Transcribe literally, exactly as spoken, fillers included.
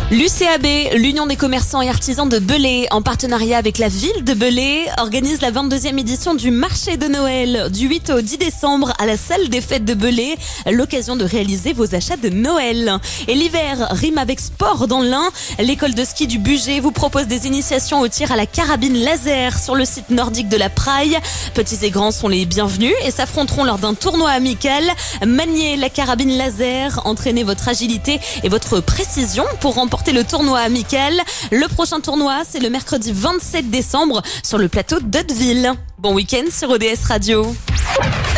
L'U C A B, l'Union des commerçants et artisans de Belley, en partenariat avec la ville de Belley, organise la vingt-deuxième édition du marché de Noël du huit au dix décembre à la salle des fêtes de Belley. L'occasion de réaliser vos achats de Noël. Et l'hiver rime avec sport dans l'Ain. L'école de ski du Bugey vous propose des initiations au tir à la carabine laser sur le site nordique de la Praille. Petits et grands sont les bienvenus et s'affronteront lors d'un tournoi amical. Maniez la carabine laser, entraînez votre agilité et votre précision pour remporter le tournoi amical. Le prochain tournoi, c'est le mercredi vingt-sept décembre sur le plateau d'Hauteville. Bon week-end sur O D S Radio.